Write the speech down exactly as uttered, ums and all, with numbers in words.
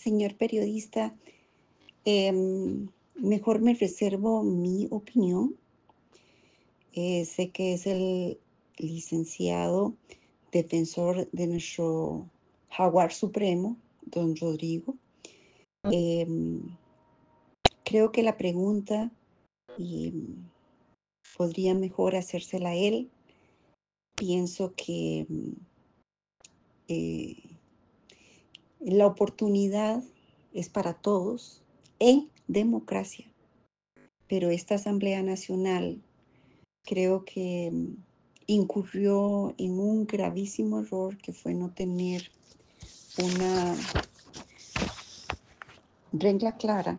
señor periodista, em, mejor me reservo mi opinión. Eh, sé que es el licenciado defensor de nuestro jaguar supremo, don Rodrigo. Em, creo que la pregunta y, mm, podría mejor hacérsela a él. Pienso que mm, eh, la oportunidad es para todos en democracia, pero esta Asamblea Nacional creo que mm, incurrió en un gravísimo error que fue no tener una regla clara